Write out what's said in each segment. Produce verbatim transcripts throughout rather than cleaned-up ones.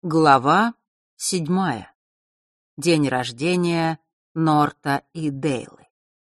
Глава седьмая. День рождения Норта и Дейлы.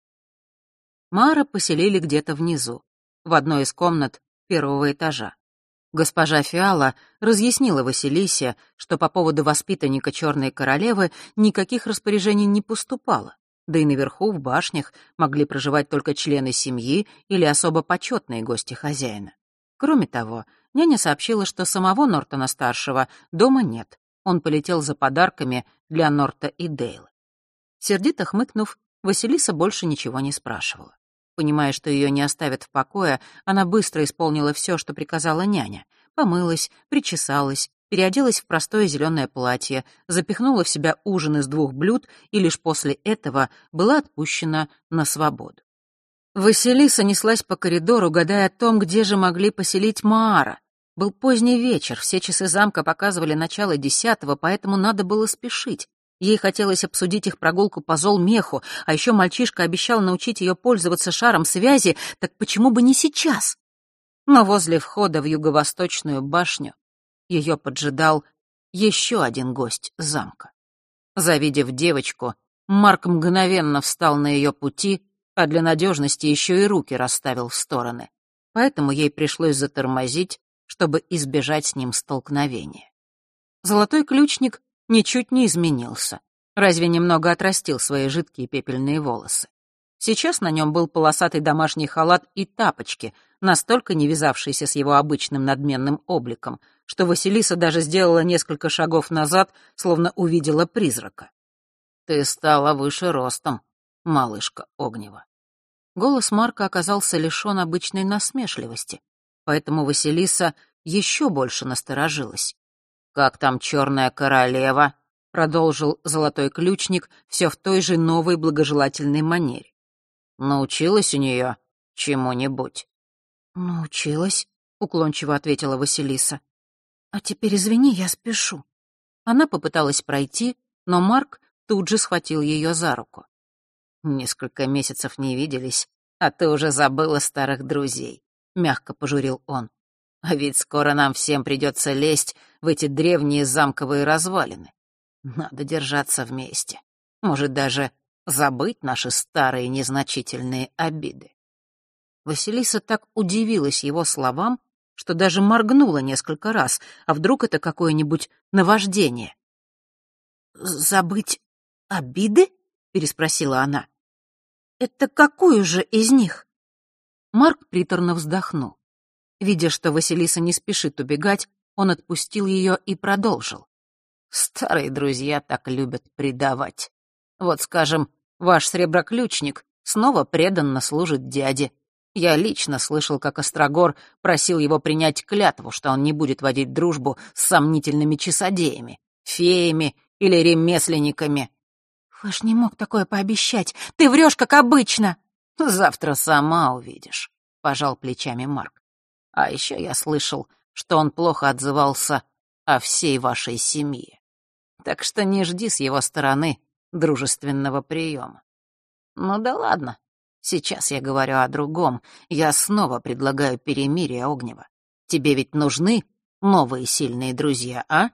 Маара поселили где-то внизу, в одной из комнат первого этажа. Госпожа Фиала разъяснила Василисе, что по поводу воспитанника Черной Королевы никаких распоряжений не поступало, да и наверху, в башнях, могли проживать только члены семьи или особо почетные гости хозяина. Кроме того, няня сообщила, что самого Нортона-старшего дома нет. Он полетел за подарками для Норта и Дейлы. Сердито хмыкнув, Василиса больше ничего не спрашивала. Понимая, что ее не оставят в покое, она быстро исполнила все, что приказала няня. Помылась, причесалась, переоделась в простое зеленое платье, запихнула в себя ужин из двух блюд и лишь после этого была отпущена на свободу. Василиса неслась по коридору, гадая о том, где же могли поселить Маара. Был поздний вечер, все часы замка показывали начало десятого, поэтому надо было спешить. Ей хотелось обсудить их прогулку по Золмеху, а еще мальчишка обещал научить ее пользоваться шаром связи, так почему бы не сейчас? Но возле входа в юго-восточную башню ее поджидал еще один гость замка. Завидев девочку, Марк мгновенно встал на ее пути, а для надежности еще и руки расставил в стороны. Поэтому ей пришлось затормозить, чтобы избежать с ним столкновения. Золотой ключник ничуть не изменился, разве немного отрастил свои жидкие пепельные волосы. Сейчас на нем был полосатый домашний халат и тапочки, настолько не вязавшиеся с его обычным надменным обликом, что Василиса даже сделала несколько шагов назад, словно увидела призрака. «Ты стала выше ростом, малышка Огнева». Голос Марка оказался лишён обычной насмешливости, поэтому Василиса еще больше насторожилась. «Как там Черная Королева?» — продолжил Золотой Ключник все в той же новой благожелательной манере. «Научилась у нее чему-нибудь?» «Научилась», — уклончиво ответила Василиса. «А теперь извини, я спешу». Она попыталась пройти, но Марк тут же схватил ее за руку. «Несколько месяцев не виделись, а ты уже забыла старых друзей», — мягко пожурил он. «А ведь скоро нам всем придется лезть в эти древние замковые развалины. Надо держаться вместе. Может, даже забыть наши старые незначительные обиды». Василиса так удивилась его словам, что даже моргнула несколько раз, а вдруг это какое-нибудь наваждение. «Забыть обиды?» — переспросила она. «Это какую же из них?» Марк приторно вздохнул. Видя, что Василиса не спешит убегать, он отпустил ее и продолжил. «Старые друзья так любят предавать. Вот, скажем, ваш среброключник снова преданно служит дяде. Я лично слышал, как Острогор просил его принять клятву, что он не будет водить дружбу с сомнительными часодеями, феями или ремесленниками». «Вы ж не мог такое пообещать. Ты врешь, как обычно». «Завтра сама увидишь», — пожал плечами Марк. «А еще я слышал, что он плохо отзывался о всей вашей семье. Так что не жди с его стороны дружественного приема». «Ну да ладно, сейчас я говорю о другом. Я снова предлагаю перемирие, Огнева. Тебе ведь нужны новые сильные друзья, а?»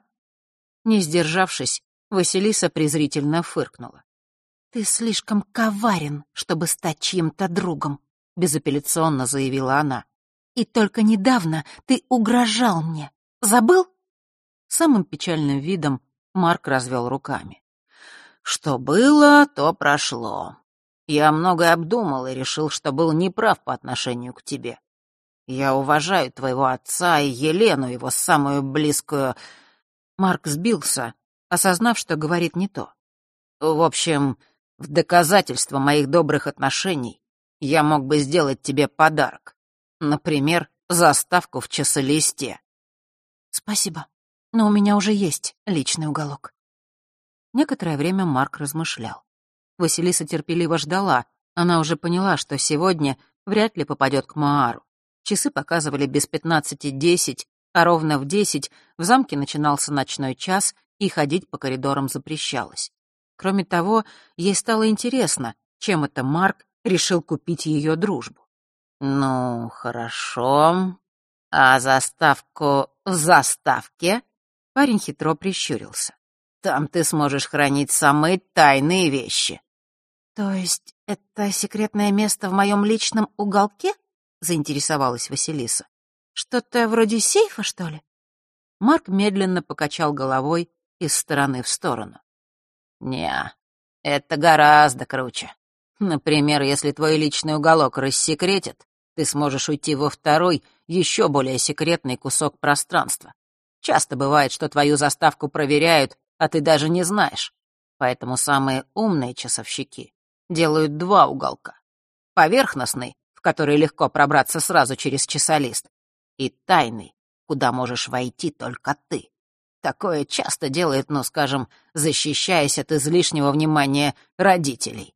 Не сдержавшись, Василиса презрительно фыркнула. «Ты слишком коварен, чтобы стать чьим-то другом», — безапелляционно заявила она. «И только недавно ты угрожал мне. Забыл?» Самым печальным видом Марк развел руками. «Что было, то прошло. Я многое обдумал и решил, что был неправ по отношению к тебе. Я уважаю твоего отца и Елену, его самую близкую...» Марк сбился, осознав, что говорит не то. «В общем, в доказательство моих добрых отношений я мог бы сделать тебе подарок. Например, заставку в часолисте». «Спасибо, но у меня уже есть личный уголок». Некоторое время Марк размышлял. Василиса терпеливо ждала. Она уже поняла, что сегодня вряд ли попадет к Маару. Часы показывали без пятнадцати десять, а ровно в десять в замке начинался ночной час, и ходить по коридорам запрещалось. Кроме того, ей стало интересно, чем это Марк решил купить ее дружбу. «Ну, хорошо. А заставку в заставке Парень хитро прищурился. «Там ты сможешь хранить самые тайные вещи». «То есть это секретное место в моем личном уголке?» — заинтересовалась Василиса. «Что-то вроде сейфа, что ли?» Марк медленно покачал головой из стороны в сторону. «Не, это гораздо круче. Например, если твой личный уголок рассекретят, ты сможешь уйти во второй, еще более секретный кусок пространства. Часто бывает, что твою заставку проверяют, а ты даже не знаешь. Поэтому самые умные часовщики делают два уголка. Поверхностный, в который легко пробраться сразу через часолист, и тайный, куда можешь войти только ты. Такое часто делает, ну, скажем, защищаясь от излишнего внимания родителей».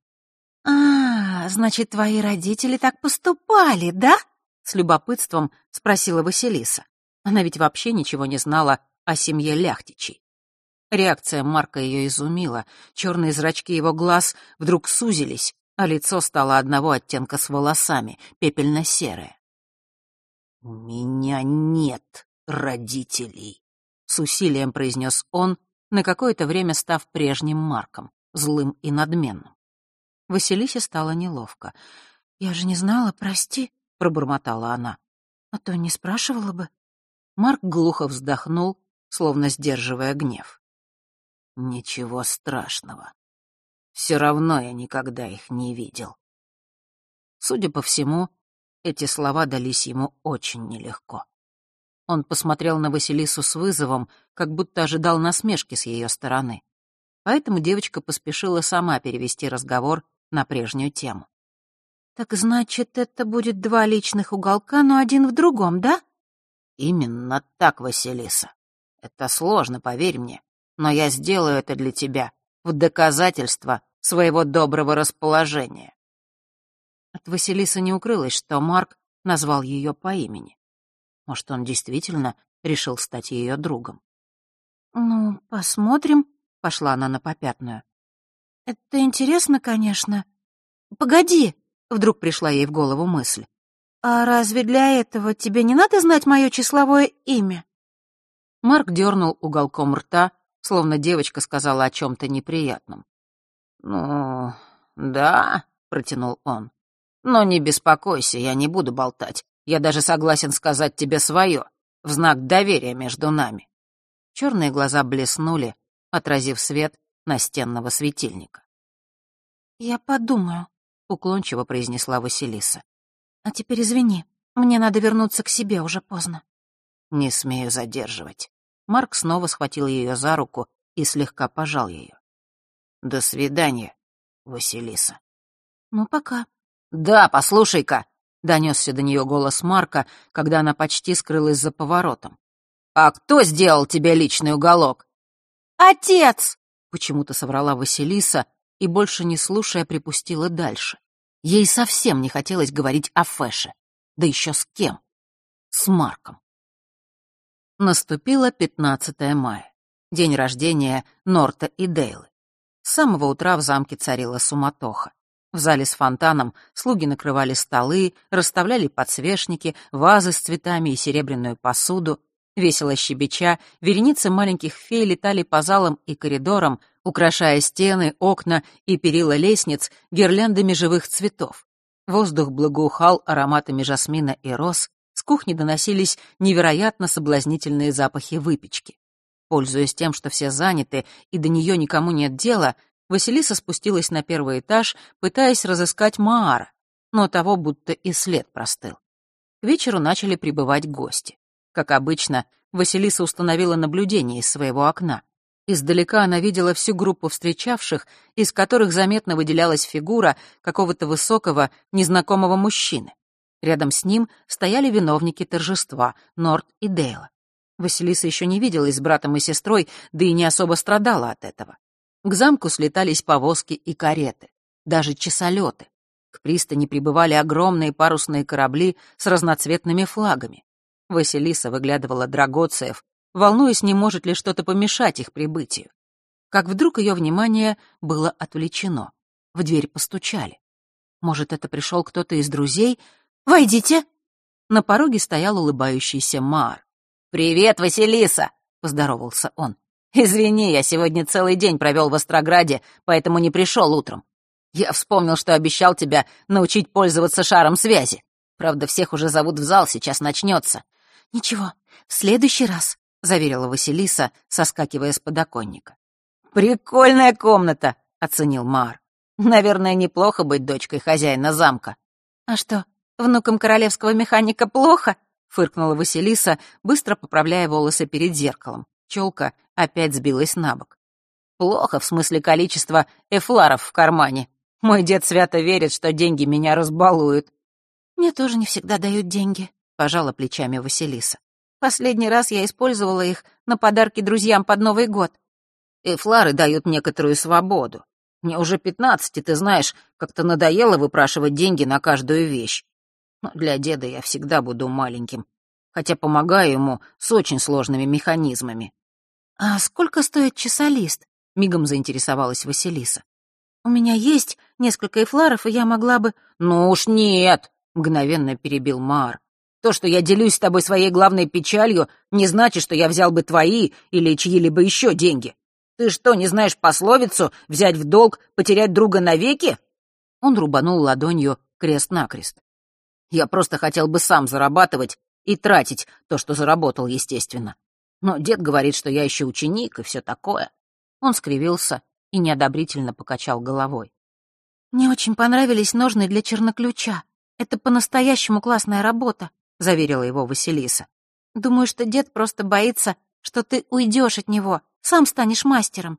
«А, значит, твои родители так поступали, да?» — с любопытством спросила Василиса. Она ведь вообще ничего не знала о семье Ляхтичей. Реакция Марка ее изумила. Черные зрачки его глаз вдруг сузились, а лицо стало одного оттенка с волосами, пепельно-серое. «У меня нет родителей», — с усилием произнес он, на какое-то время став прежним Марком, злым и надменным. Василисе стало неловко. «Я же не знала, прости», — пробормотала она. «А то не спрашивала бы». Марк глухо вздохнул, словно сдерживая гнев. «Ничего страшного. Все равно я никогда их не видел». Судя по всему, эти слова дались ему очень нелегко. Он посмотрел на Василису с вызовом, как будто ожидал насмешки с ее стороны. Поэтому девочка поспешила сама перевести разговор на прежнюю тему. «Так значит, это будет два личных уголка, но один в другом, да?» «Именно так, Василиса. Это сложно, поверь мне, но я сделаю это для тебя в доказательство своего доброго расположения». От Василисы не укрылось, что Марк назвал ее по имени. Может, он действительно решил стать ее другом. «Ну, посмотрим», — пошла она на попятную. «Это интересно, конечно. Погоди», — вдруг пришла ей в голову мысль. «А разве для этого тебе не надо знать мое числовое имя?» Марк дернул уголком рта, словно девочка сказала о чем-то неприятном. «Ну, да», — протянул он. «Но не беспокойся, я не буду болтать. Я даже согласен сказать тебе свое, в знак доверия между нами». Черные глаза блеснули, отразив свет настенного светильника. «Я подумаю», — уклончиво произнесла Василиса. «А теперь извини, мне надо вернуться к себе, уже поздно». «Не смею задерживать». Марк снова схватил ее за руку и слегка пожал ее. «До свидания, Василиса». «Ну, пока». «Да, послушай-ка», — донесся до нее голос Марка, когда она почти скрылась за поворотом. «А кто сделал тебе личный уголок?» «Отец!» — почему-то соврала Василиса и, больше не слушая, припустила дальше. Ей совсем не хотелось говорить о Фэше. Да еще с кем? С Марком. Наступило пятнадцатое мая, день рождения Норта и Дейлы. С самого утра в замке царила суматоха. В зале с фонтаном слуги накрывали столы, расставляли подсвечники, вазы с цветами и серебряную посуду. Весело щебеча, вереницы маленьких фей летали по залам и коридорам, украшая стены, окна и перила лестниц гирляндами живых цветов. Воздух благоухал ароматами жасмина и роз, с кухни доносились невероятно соблазнительные запахи выпечки. Пользуясь тем, что все заняты и до нее никому нет дела, Василиса спустилась на первый этаж, пытаясь разыскать Маара, но того будто и след простыл. К вечеру начали прибывать гости. Как обычно, Василиса установила наблюдение из своего окна. Издалека она видела всю группу встречавших, из которых заметно выделялась фигура какого-то высокого, незнакомого мужчины. Рядом с ним стояли виновники торжества — Норт и Дейла. Василиса еще не виделась с братом и сестрой, да и не особо страдала от этого. К замку слетались повозки и кареты, даже часолеты. К пристани прибывали огромные парусные корабли с разноцветными флагами. Василиса выглядывала драгоцеев, волнуясь, не может ли что-то помешать их прибытию. Как вдруг ее внимание было отвлечено. В дверь постучали. Может, это пришел кто-то из друзей? «Войдите!» На пороге стоял улыбающийся Маар. «Привет, Василиса! — поздоровался он. «Извини, я сегодня целый день провел в Острограде, поэтому не пришел утром. Я вспомнил, что обещал тебя научить пользоваться шаром связи. Правда, всех уже зовут в зал, сейчас начнется». «Ничего, в следующий раз», — заверила Василиса, соскакивая с подоконника. «Прикольная комната», — оценил Маар. «Наверное, неплохо быть дочкой хозяина замка». «А что, внукам королевского механика плохо?» — фыркнула Василиса, быстро поправляя волосы перед зеркалом. Челка опять сбилась на бок. «Плохо в смысле количества эфларов в кармане. Мой дед свято верит, что деньги меня разбалуют». «Мне тоже не всегда дают деньги», — пожала плечами Василиса. «Последний раз я использовала их на подарки друзьям под Новый год». «Эфлары дают некоторую свободу. Мне уже пятнадцать, и ты знаешь, как-то надоело выпрашивать деньги на каждую вещь. Но для деда я всегда буду маленьким, хотя помогаю ему с очень сложными механизмами». «А сколько стоит часолист?» — мигом заинтересовалась Василиса. «У меня есть несколько эфларов, и я могла бы...» «Ну уж нет!» — мгновенно перебил Маар. «То, что я делюсь с тобой своей главной печалью, не значит, что я взял бы твои или чьи-либо еще деньги. Ты что, не знаешь пословицу «взять в долг, потерять друга навеки»?» Он рубанул ладонью крест-накрест. «Я просто хотел бы сам зарабатывать и тратить то, что заработал, естественно. Но дед говорит, что я еще ученик и все такое». Он скривился и неодобрительно покачал головой. «Мне очень понравились ножны для черноключа. Это по-настоящему классная работа», — заверила его Василиса. «Думаю, что дед просто боится, что ты уйдешь от него, сам станешь мастером».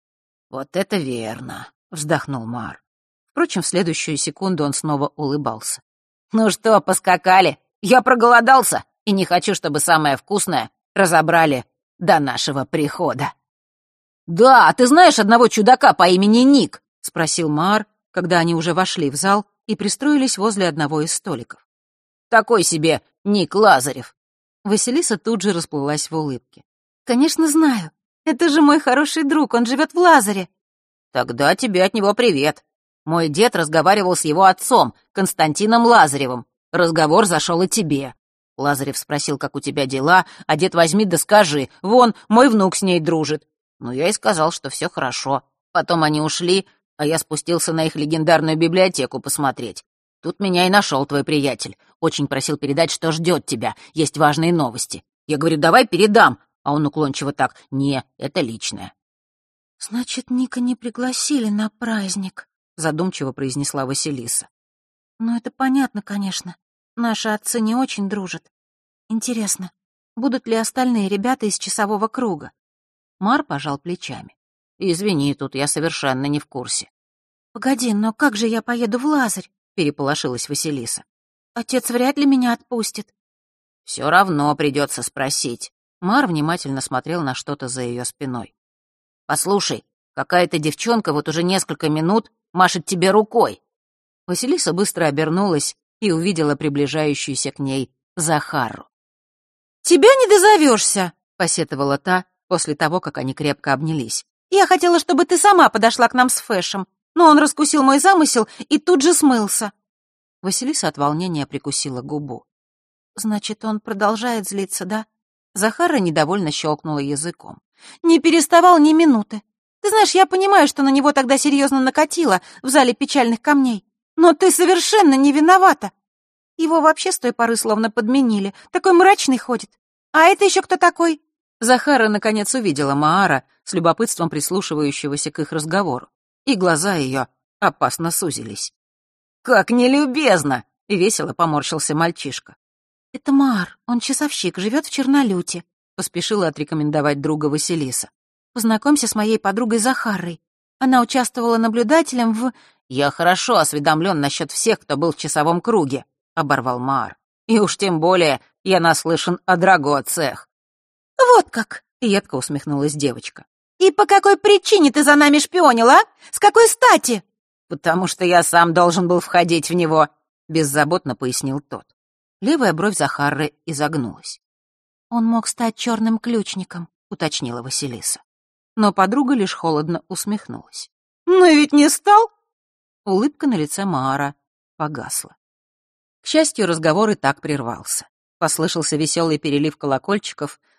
«Вот это верно», — вздохнул Маар. Впрочем, в следующую секунду он снова улыбался. «Ну что, поскакали? Я проголодался и не хочу, чтобы самое вкусное разобрали до нашего прихода». «Да, а ты знаешь одного чудака по имени Ник?» — спросил Маар, когда они уже вошли в зал и пристроились возле одного из столиков. «Такой себе Ник Лазарев». Василиса тут же расплылась в улыбке. «Конечно, знаю. Это же мой хороший друг, он живет в Лазаре». «Тогда тебе от него привет. Мой дед разговаривал с его отцом, Константином Лазаревым. Разговор зашел и тебе. Лазарев спросил, как у тебя дела, а дед возьми да скажи, вон, мой внук с ней дружит. Ну, я и сказал, что все хорошо. Потом они ушли, а я спустился на их легендарную библиотеку посмотреть. Тут меня и нашел твой приятель. Очень просил передать, что ждет тебя, есть важные новости. Я говорю, давай передам, а он уклончиво так, не, это личное». «Значит, Ника не пригласили на праздник», — задумчиво произнесла Василиса. «Ну, это понятно, конечно. Наши отцы не очень дружат. Интересно, будут ли остальные ребята из часового круга?» Маар пожал плечами. «Извини, тут я совершенно не в курсе». «Погоди, но как же я поеду в Лазарь?» — переполошилась Василиса. «Отец вряд ли меня отпустит». «Все равно придется спросить». Маар внимательно смотрел на что-то за ее спиной. «Послушай, какая-то девчонка вот уже несколько минут машет тебе рукой». Василиса быстро обернулась и увидела приближающуюся к ней Захару. «Тебя не дозовешься», — посетовала та после того, как они крепко обнялись. «Я хотела, чтобы ты сама подошла к нам с Фэшем, но он раскусил мой замысел и тут же смылся». Василиса от волнения прикусила губу. «Значит, он продолжает злиться, да?» Захара недовольно щелкнула языком. «Не переставал ни минуты. Ты знаешь, я понимаю, что на него тогда серьезно накатило в зале печальных камней, но ты совершенно не виновата. Его вообще с той поры словно подменили, такой мрачный ходит. А это еще кто такой?» Захара наконец увидела Маара, с любопытством прислушивающегося к их разговору, и глаза ее опасно сузились. «Как нелюбезно!» — весело поморщился мальчишка. «Это Маар, он часовщик, живет в Чернолюте», — поспешила отрекомендовать друга Василиса. «Познакомься с моей подругой Захарой. Она участвовала наблюдателем в...» «Я хорошо осведомлен насчет всех, кто был в часовом круге», — оборвал Маар. «И уж тем более я наслышан о Драго-цех». «Вот как!» — едко усмехнулась девочка. «И по какой причине ты за нами шпионил, а? С какой стати?» «Потому что я сам должен был входить в него», — беззаботно пояснил тот. Левая бровь Захары изогнулась. «Он мог стать черным ключником», — уточнила Василиса. Но подруга лишь холодно усмехнулась. «Но ведь не стал!» Улыбка на лице Маара погасла. К счастью, разговор и так прервался. Послышался веселый перелив колокольчиков,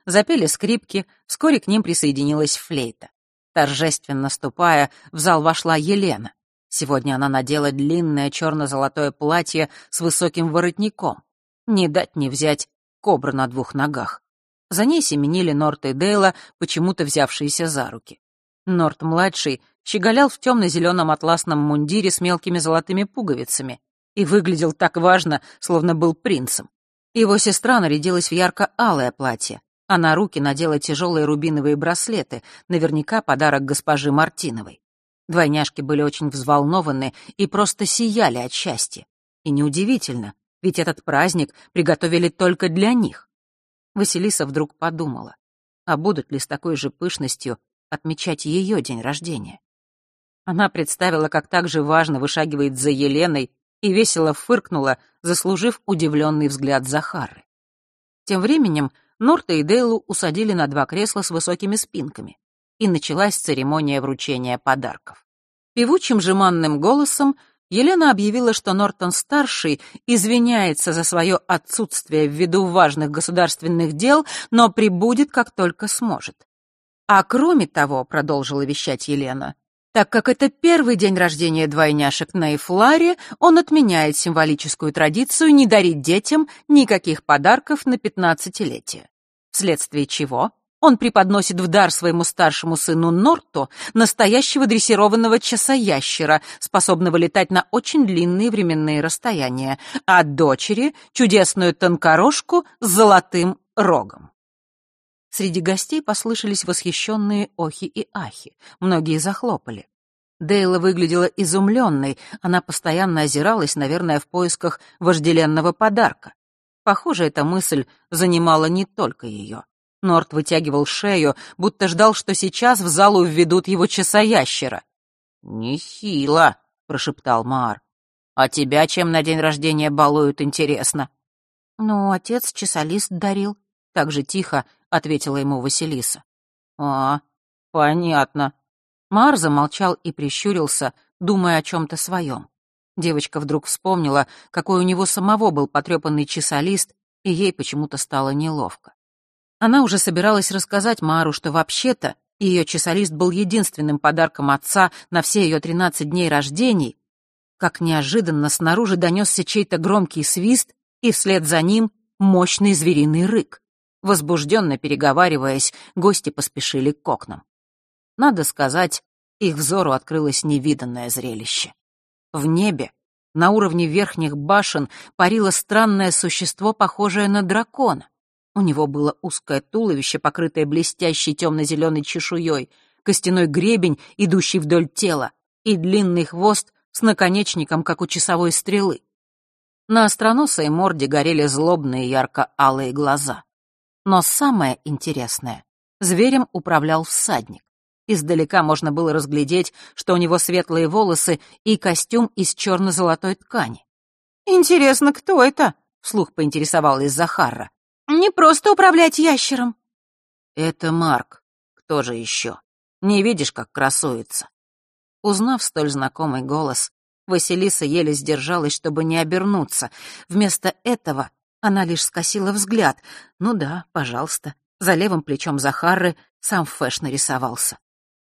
Запели скрипки, вскоре к ним присоединилась флейта. Торжественно ступая, в зал вошла Елена. Сегодня она надела длинное черно-золотое платье с высоким воротником. Не дать не взять кобра на двух ногах. За ней семенили Норт и Дейла, почему-то взявшиеся за руки. Норт-младший щеголял в темно-зеленом атласном мундире с мелкими золотыми пуговицами и выглядел так важно, словно был принцем. Его сестра нарядилась в ярко-алое платье, а на руки надела тяжелые рубиновые браслеты, наверняка подарок госпожи Мартиновой. Двойняшки были очень взволнованы и просто сияли от счастья. И неудивительно, ведь этот праздник приготовили только для них. Василиса вдруг подумала, а будут ли с такой же пышностью отмечать ее день рождения? Она представила, как так же важно вышагивает за Еленой, и весело фыркнула, заслужив удивленный взгляд Захары. Тем временем Норта и Дейлу усадили на два кресла с высокими спинками, и началась церемония вручения подарков. Певучим жеманным голосом Елена объявила, что Нортон-старший извиняется за свое отсутствие ввиду важных государственных дел, но прибудет, как только сможет. А кроме того, продолжила вещать Елена, так как это первый день рождения двойняшек на Эфларе, он отменяет символическую традицию не дарить детям никаких подарков на пятнадцатилетие. Вследствие чего он преподносит в дар своему старшему сыну Норту настоящего дрессированного часоящера, способного летать на очень длинные временные расстояния, а дочери — чудесную тонкорожку с золотым рогом. Среди гостей послышались восхищенные охи и ахи. Многие захлопали. Дейла выглядела изумленной, она постоянно озиралась, наверное, в поисках вожделенного подарка. Похоже, эта мысль занимала не только ее. Норт вытягивал шею, будто ждал, что сейчас в залу введут его часоящера. «Нехило», — прошептал Маар. «А тебя чем на день рождения балуют, интересно?» «Ну, отец часолист дарил», — так же тихо ответила ему Василиса. «А, понятно». Маар замолчал и прищурился, думая о чем-то своем. Девочка вдруг вспомнила, какой у него самого был потрепанный часолист, и ей почему-то стало неловко. Она уже собиралась рассказать Маару, что вообще-то ее часолист был единственным подарком отца на все ее тринадцать дней рождений, как неожиданно снаружи донесся чей-то громкий свист, и вслед за ним мощный звериный рык. Возбужденно переговариваясь, гости поспешили к окнам. Надо сказать, их взору открылось невиданное зрелище. В небе, на уровне верхних башен, парило странное существо, похожее на дракона. У него было узкое туловище, покрытое блестящей темно-зеленой чешуей, костяной гребень, идущий вдоль тела, и длинный хвост с наконечником, как у часовой стрелы. На остроносой морде горели злобные ярко-алые глаза. Но самое интересное — зверем управлял всадник. Издалека можно было разглядеть, что у него светлые волосы и костюм из черно-золотой ткани. «Интересно, кто это?» — вслух поинтересовалась Захара. «Не просто управлять ящером». «Это Марк. Кто же еще? Не видишь, как красуется?» Узнав столь знакомый голос, Василиса еле сдержалась, чтобы не обернуться. Вместо этого она лишь скосила взгляд. Ну да, пожалуйста, за левым плечом Захары сам Фэш нарисовался.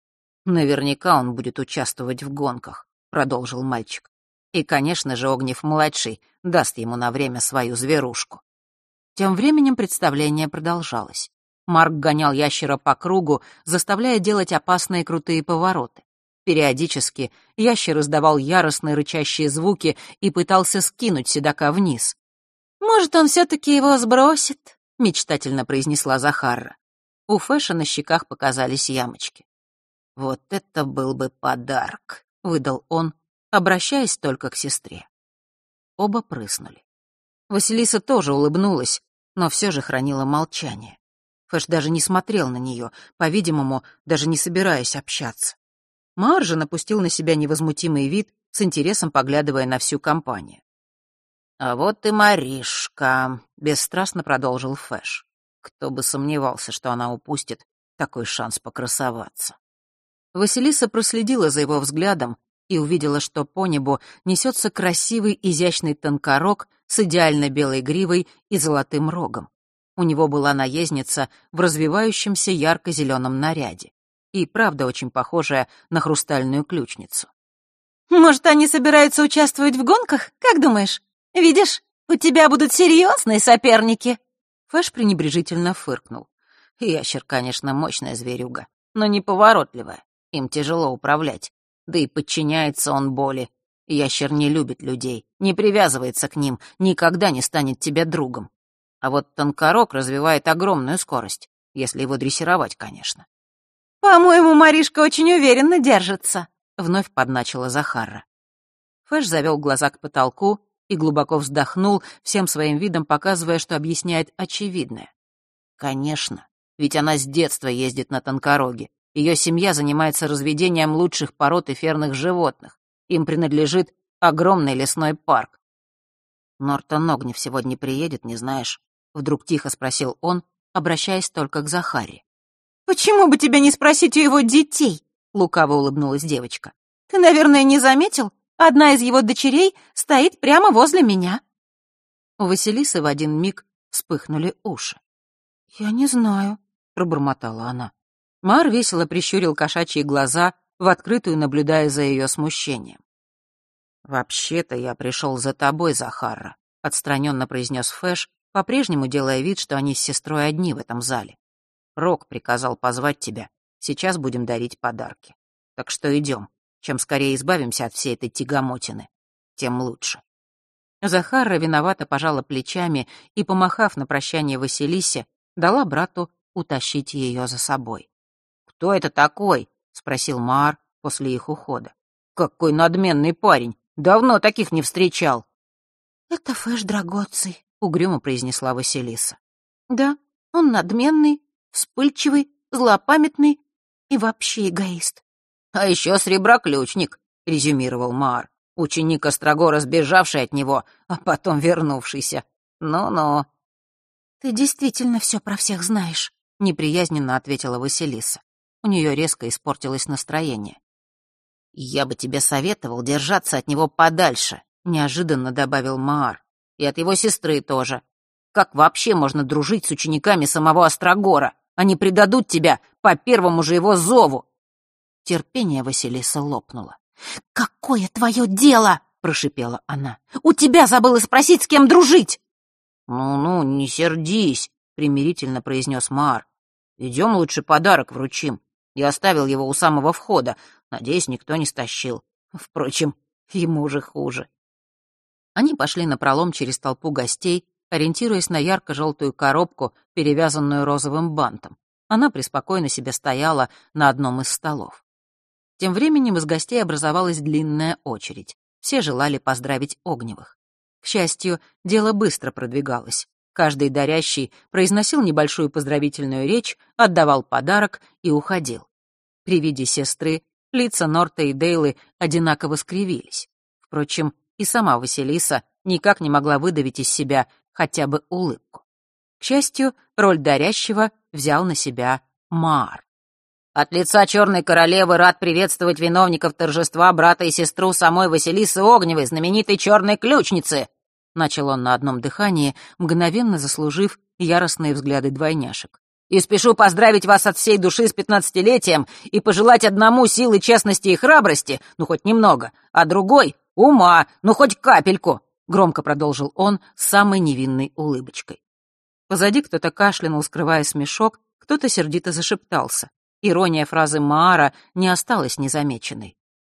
«Наверняка он будет участвовать в гонках», — продолжил мальчик. «И, конечно же, Огнев-младший даст ему на время свою зверушку». Тем временем представление продолжалось. Марк гонял ящера по кругу, заставляя делать опасные крутые повороты. Периодически ящер издавал яростные рычащие звуки и пытался скинуть седока вниз. «Может, он все-таки его сбросит?» — мечтательно произнесла Захара. У Фэша на щеках показались ямочки. «Вот это был бы подарок», — выдал он, обращаясь только к сестре. Оба прыснули. Василиса тоже улыбнулась, но все же хранила молчание. Фэш даже не смотрел на нее, по-видимому, даже не собираясь общаться. Маар же напустил на себя невозмутимый вид, с интересом поглядывая на всю компанию. «А вот и Маришка», — бесстрастно продолжил Фэш. Кто бы сомневался, что она упустит такой шанс покрасоваться. Василиса проследила за его взглядом и увидела, что по небу несется красивый изящный тонкорог с идеально белой гривой и золотым рогом. У него была наездница в развивающемся ярко-зеленом наряде. И правда очень похожая на хрустальную ключницу. «Может, они собираются участвовать в гонках? Как думаешь? Видишь, у тебя будут серьезные соперники!» Фэш пренебрежительно фыркнул. Ящер, конечно, мощная зверюга, но неповоротливая. Им тяжело управлять. Да и подчиняется он боли. Ящер не любит людей, не привязывается к ним, никогда не станет тебе другом. А вот тонкорог развивает огромную скорость, если его дрессировать, конечно. «По-моему, Маришка очень уверенно держится», — вновь подначила Захарра. Фэш завел глаза к потолку и глубоко вздохнул, всем своим видом показывая, что объясняет очевидное. Конечно, ведь она с детства ездит на тонкороге. Ее семья занимается разведением лучших пород эфирных животных. Им принадлежит огромный лесной парк. «Нортон Огнев сегодня приедет, не знаешь?» — вдруг тихо спросил он, обращаясь только к Захаре. «Почему бы тебе не спросить у его детей?» — лукаво улыбнулась девочка. «Ты, наверное, не заметил? Одна из его дочерей стоит прямо возле меня». У Василисы в один миг вспыхнули уши. «Я не знаю», — пробормотала она. Мар весело прищурил кошачьи глаза, в открытую наблюдая за ее смущением. «Вообще-то я пришел за тобой, Захарра», — отстраненно произнес Фэш, по-прежнему делая вид, что они с сестрой одни в этом зале. «Рок приказал позвать тебя. Сейчас будем дарить подарки. Так что идем. Чем скорее избавимся от всей этой тягомотины, тем лучше». Захарра виновато пожала плечами и, помахав на прощание Василисе, дала брату утащить ее за собой. «Кто это такой?» — спросил Маар после их ухода. «Какой надменный парень! Давно таких не встречал!» «Это Фэш Драгоций», — угрюмо произнесла Василиса. «Да, он надменный, вспыльчивый, злопамятный и вообще эгоист». «А еще среброключник», — резюмировал Маар. «Ученик Острогора, сбежавший от него, а потом вернувшийся. Ну-ну». «Ты действительно все про всех знаешь», — неприязненно ответила Василиса. У нее резко испортилось настроение. «Я бы тебе советовал держаться от него подальше», — неожиданно добавил Маар. «И от его сестры тоже. Как вообще можно дружить с учениками самого Острогора? Они предадут тебя по первому же его зову». Терпение Василисы лопнуло. «Какое твое дело?» — прошипела она. «У тебя забыла спросить, с кем дружить!» «Ну-ну, не сердись», — примирительно произнес Маар. «Идем лучше подарок вручим. Я оставил его у самого входа. Надеюсь, никто не стащил. Впрочем, ему же хуже». Они пошли напролом через толпу гостей, ориентируясь на ярко-желтую коробку, перевязанную розовым бантом. Она преспокойно себе стояла на одном из столов. Тем временем из гостей образовалась длинная очередь. Все желали поздравить Огневых. К счастью, дело быстро продвигалось. Каждый дарящий произносил небольшую поздравительную речь, отдавал подарок и уходил. При виде сестры лица Норта и Дейлы одинаково скривились. Впрочем, и сама Василиса никак не могла выдавить из себя хотя бы улыбку. К счастью, роль дарящего взял на себя Маар. «От лица Черной Королевы рад приветствовать виновников торжества брата и сестру самой Василисы Огневой, знаменитой Черной Ключницы!» Начал он на одном дыхании, мгновенно заслужив яростные взгляды двойняшек. «И спешу поздравить вас от всей души с пятнадцатилетием и пожелать одному силы, честности и храбрости, ну хоть немного, а другой — ума, ну хоть капельку!» Громко продолжил он с самой невинной улыбочкой. Позади кто-то кашлянул, скрывая смешок, кто-то сердито зашептался. Ирония фразы Маара не осталась незамеченной.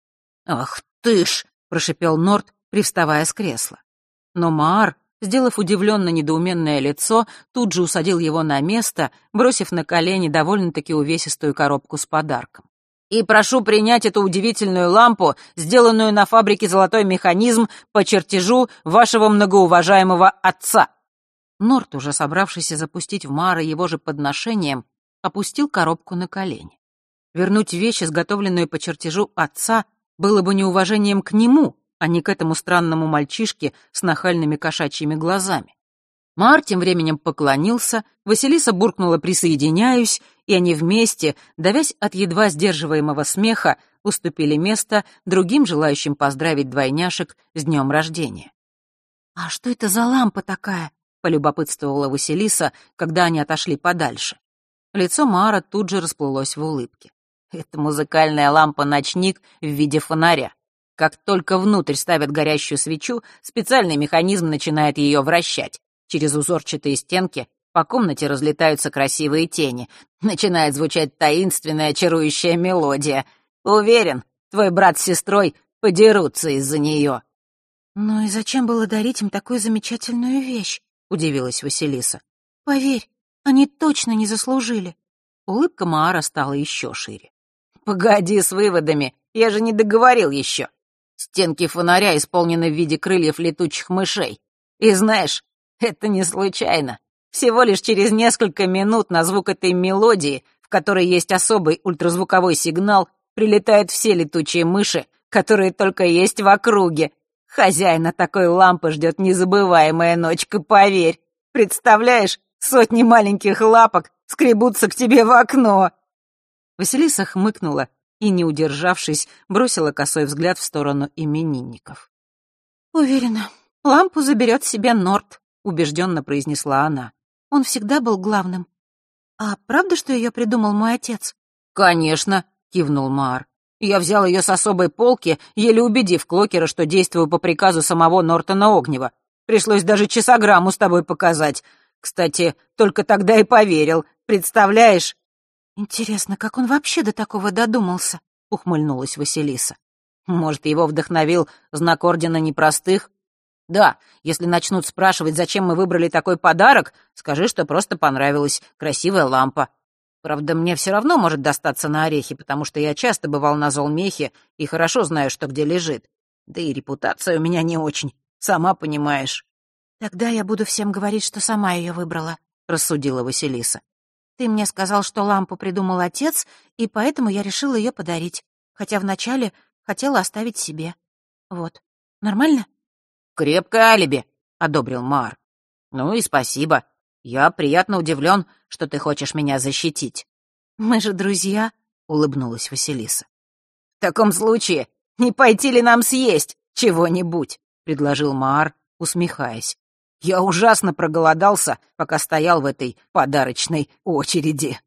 «Ах ты ж!» — прошипел Норт, привставая с кресла. Но Маар, сделав удивленно-недоуменное лицо, тут же усадил его на место, бросив на колени довольно-таки увесистую коробку с подарком. «И прошу принять эту удивительную лампу, сделанную на фабрике «Золотой механизм» по чертежу вашего многоуважаемого отца». Норт, уже собравшийся запустить в Маара его же подношением, опустил коробку на колени. Вернуть вещь, изготовленную по чертежу отца, было бы неуважением к нему, а не к этому странному мальчишке с нахальными кошачьими глазами. Маар тем временем поклонился, Василиса буркнула «присоединяюсь», и они вместе, давясь от едва сдерживаемого смеха, уступили место другим желающим поздравить двойняшек с днем рождения. «А что это за лампа такая?» — полюбопытствовала Василиса, когда они отошли подальше. Лицо Маара тут же расплылось в улыбке. Это музыкальная лампа-ночник в виде фонаря. Как только внутрь ставят горящую свечу, специальный механизм начинает ее вращать. Через узорчатые стенки по комнате разлетаются красивые тени. Начинает звучать таинственная, чарующая мелодия. Уверен, твой брат с сестрой подерутся из-за нее. «Ну и зачем было дарить им такую замечательную вещь?» — удивилась Василиса. «Поверь, они точно не заслужили». Улыбка Маара стала еще шире. «Погоди с выводами, я же не договорил еще. Стенки фонаря исполнены в виде крыльев летучих мышей. И знаешь, это не случайно. Всего лишь через несколько минут на звук этой мелодии, в которой есть особый ультразвуковой сигнал, прилетают все летучие мыши, которые только есть в округе. Хозяина такой лампы ждет незабываемая ночка, поверь. Представляешь, сотни маленьких лапок скребутся к тебе в окно». Василиса хмыкнула и, не удержавшись, бросила косой взгляд в сторону именинников. «Уверена, лампу заберет себе Норт», — убежденно произнесла она. «Он всегда был главным. А правда, что ее придумал мой отец?» «Конечно», — кивнул Маар. «Я взял ее с особой полки, еле убедив Клокера, что действую по приказу самого Нортона Огнева. Пришлось даже часограмму с тобой показать. Кстати, только тогда и поверил. Представляешь?» «Интересно, как он вообще до такого додумался?» — ухмыльнулась Василиса. «Может, его вдохновил знак Ордена Непростых? Да, если начнут спрашивать, зачем мы выбрали такой подарок, скажи, что просто понравилась красивая лампа. Правда, мне все равно может достаться на орехи, потому что я часто бывал на Золмехе и хорошо знаю, что где лежит. Да и репутация у меня не очень, сама понимаешь». «Тогда я буду всем говорить, что сама ее выбрала», — рассудила Василиса. «Ты мне сказал, что лампу придумал отец, и поэтому я решила ее подарить, хотя вначале хотела оставить себе. Вот. Нормально?» «Крепкое алиби», — одобрил Маар. «Ну и спасибо. Я приятно удивлен, что ты хочешь меня защитить». «Мы же друзья», — улыбнулась Василиса. «В таком случае не пойти ли нам съесть чего-нибудь?» — предложил Маар, усмехаясь. «Я ужасно проголодался, пока стоял в этой подарочной очереди».